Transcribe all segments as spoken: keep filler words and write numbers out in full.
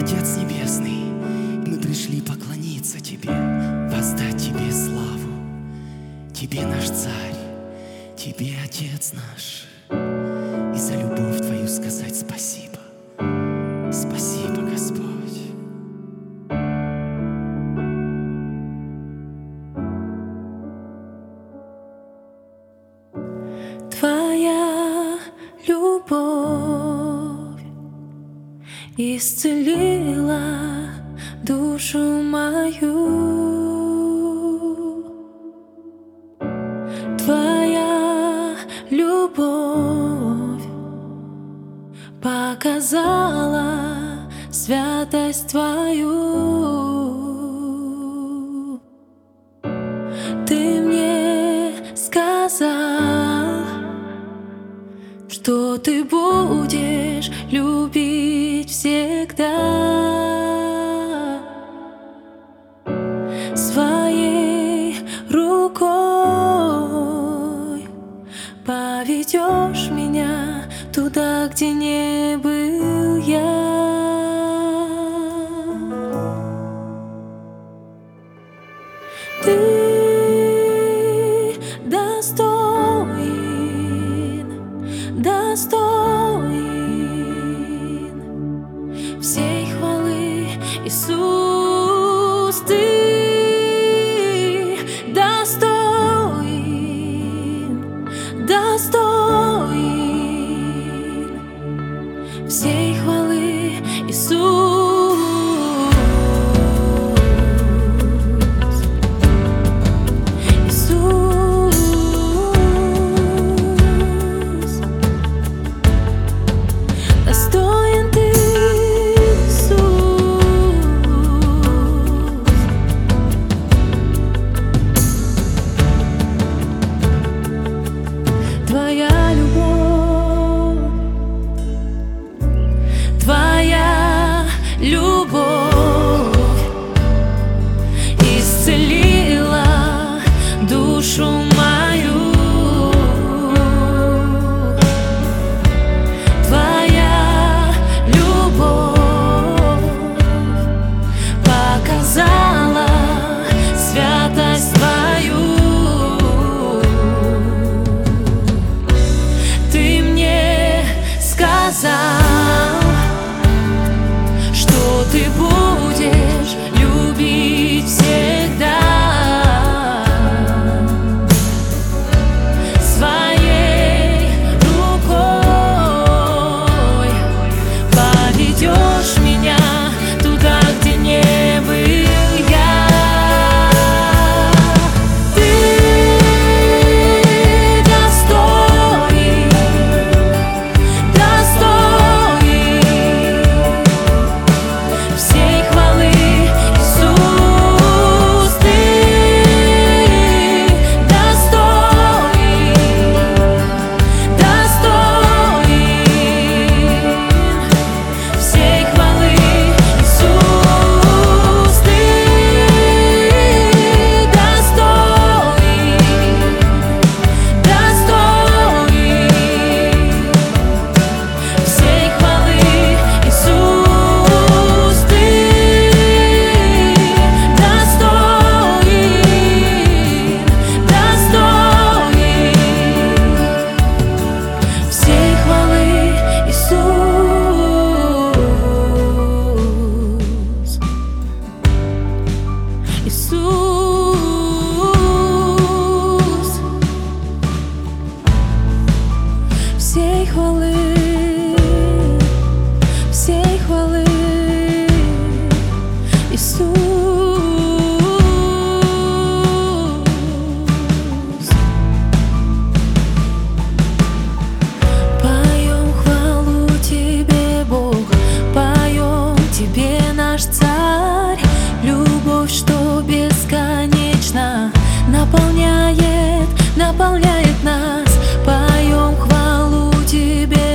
Отец Небесный, мы пришли поклониться Тебе, воздать Тебе славу. Тебе наш Царь, Тебе, Отец наш, и за любовь Твою сказать спасибо. Спасибо, Господь. Твоя любовь исцелила душу мою. Твоя любовь показала святость Твою. Ты мне сказал, что Ты будешь любить всегда. Своей рукой поведешь меня туда, где не был я. Ты достоин, достоин всей хвалы, Иисус, Ты достоин, достоин всей хвалы, Иисус. Твоя любовь, Твоя любовь исцелила душу мою. Твоя любовь показала святость Твою. Что Ты будешь любить всегда. Своей рукой поведешь меня туда, где не был я. Ты достоин, всей хвалы, всей хвалы, Иисус. Поем хвалу Тебе, Бог, поем Тебе, наш Царь. Любовь, что бесконечна, наполняет, наполняет нас. Поем хвалу Тебе,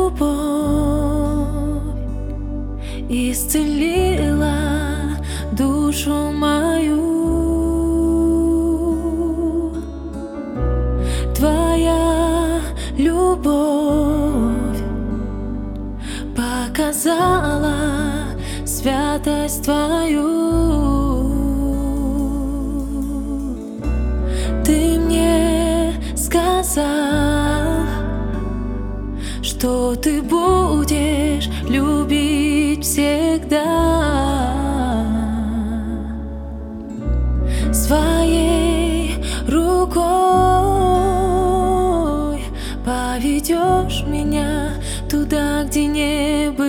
любовь исцелила душу мою. Твоя любовь показала святость Твою. Ты мне сказал, что Ты будешь любить всегда. Своей рукой поведешь меня туда, где не было.